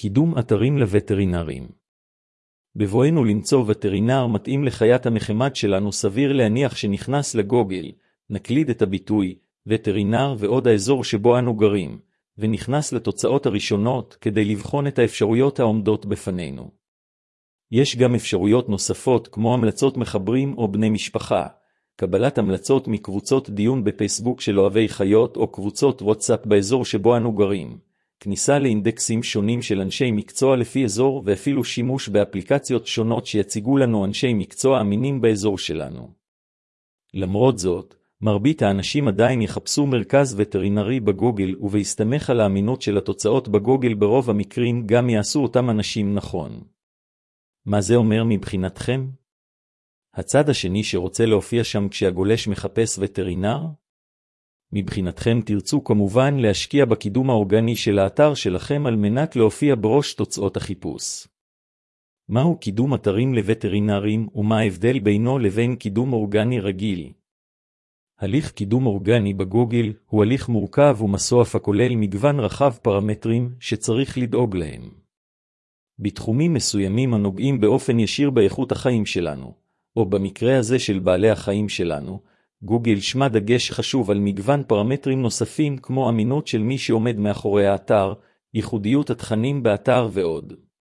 קידום אתרים לווטרינרים. בבואנו למצוא וטרינר מתאים לחיית המחמד שלנו, סביר להניח שנכנס לגוגל, נקליד את הביטוי וטרינר ועוד האזור שבו אנו גרים, ונכנס לתוצאות הראשונות כדי לבחון את האפשרויות העומדות בפנינו. יש גם אפשרויות נוספות כמו המלצות מחברים או בני משפחה, קבלת המלצות מקבוצות דיון בפייסבוק של אוהבי חיות או קבוצות וואטסאפ באזור שבו אנו גרים, כניסה לאינדקסים שונים של אנשי מקצוע לפי אזור ואפילו שימוש באפליקציות שונות שיציגו לנו אנשי מקצוע אמינים באזור שלנו. למרות זאת, מרבית האנשים עדיין יחפשו מרכז וטרינרי בגוגל ובהסתמך על האמינות של התוצאות בגוגל ברוב המקרים גם יעשו אותם אנשים נכון. מה זה אומר מבחינתכם? הצד השני שרוצה להופיע שם כשהגולש מחפש וטרינר? מבחינתכם תרצו כמובן להשקיע בקידום האורגני של האתר שלכם על מנת להופיע בראש תוצאות החיפוש. מהו קידום אתרים לווטרינרים ומה ההבדל בינו לבין קידום אורגני רגיל? הליך קידום אורגני בגוגל הוא הליך מורכב ומסועף הכולל מגוון רחב פרמטרים שצריך לדאוג להם. בתחומים מסוימים הנוגעים באופן ישיר באיכות החיים שלנו, או במקרה הזה של בעלי החיים שלנו, גוגל שמה דגש חשוב על מגוון פרמטרים נוספים כמו אמינות של מי שעומד מאחורי האתר, ייחודיות התכנים באתר ועוד.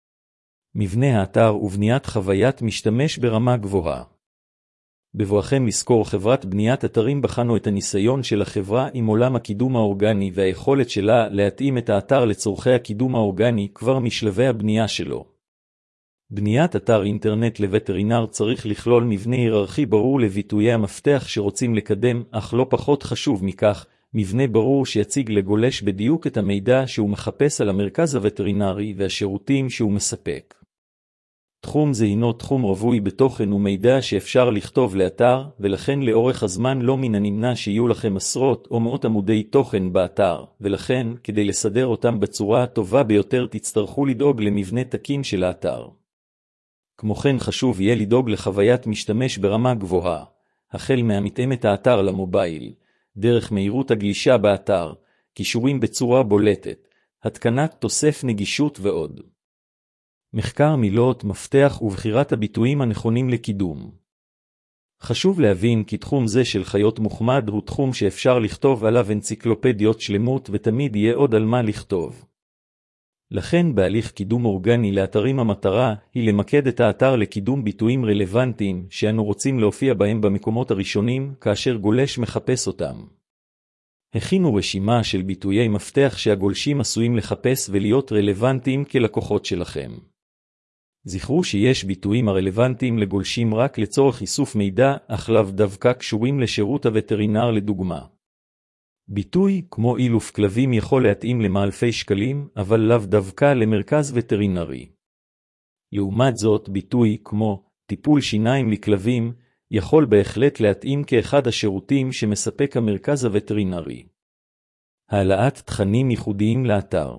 מבנה האתר ובניית חוויית משתמש ברמה גבוהה. בבואכם לזכור חברת בניית אתרים בחנו את הניסיון של החברה עם עולם הקידום האורגני והיכולת שלה להתאים את האתר לצורכי הקידום האורגני כבר משלבי הבנייה שלו. בניית אתר אינטרנט לווטרינר צריך לכלול מבנה היררכי ברור לביטויי המפתח שרוצים לקדם, אך לא פחות חשוב מכך, מבנה ברור שיציג לגולש בדיוק את המידע שהוא מחפש על המרכז הווטרינרי והשירותים שהוא מספק. תחום זה הינו תחום רווי בתוכן ומידע שאפשר לכתוב לאתר, ולכן לאורך הזמן לא מן הנמנע שיהיו לכם עשרות או מאות עמודי תוכן באתר, ולכן, כדי לסדר אותם בצורה הטובה ביותר תצטרכו לדאוג למבנה תקין של האתר. כמו כן חשוב יהיה לדאוג לחוויית משתמש ברמה גבוהה, החל מהמתאמת האתר למובייל, דרך מהירות הגלישה באתר, קישורים בצורה בולטת, התקנת תוסף נגישות ועוד. מחקר מילות מפתח ובחירת הביטויים הנכונים לקידום. חשוב להבין כי תחום זה של חיות מוחמד הוא תחום שאפשר לכתוב עליו אנציקלופדיות שלמות ותמיד יהיה עוד על מה לכתוב. לכן בהליך קידום אורגני לאתרים המטרה היא למקד את האתר לקידום ביטויים רלוונטיים שאנו רוצים להופיע בהם במקומות הראשונים כאשר גולש מחפש אותם. הכינו רשימה של ביטויי מפתח שהגולשים עשויים לחפש ולהיות רלוונטיים כלקוחות שלכם. זכרו שיש ביטויים הרלוונטיים לגולשים רק לצורך איסוף מידע, אך לאו דווקא קשורים לשירות הווטרינר לדוגמה. ביטוי כמו אילוף כלבים יכול להתאים למאלפי שקלים, אבל לאו דווקא למרכז וטרינרי. לעומת זאת, ביטוי כמו טיפול שיניים לכלבים יכול בהחלט להתאים כאחד השירותים שמספק המרכז הווטרינרי. העלאת תכנים ייחודיים לאתר.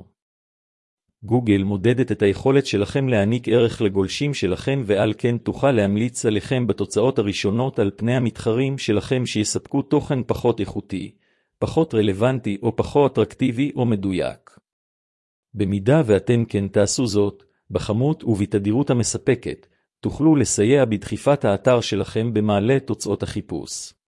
גוגל מודדת את היכולת שלכם להעניק ערך לגולשים שלכם ועל כן תוכל להמליץ עליכם בתוצאות הראשונות על פני המתחרים שלכם שיספקו תוכן פחות איכותי, פחות רלוונטי או פחות אטרקטיבי או מדויק. במידה ואתם כן תעשו זאת, בכמות ובתדירות המספקת, תוכלו לסייע בדחיפת האתר שלכם במעלה תוצאות החיפוש.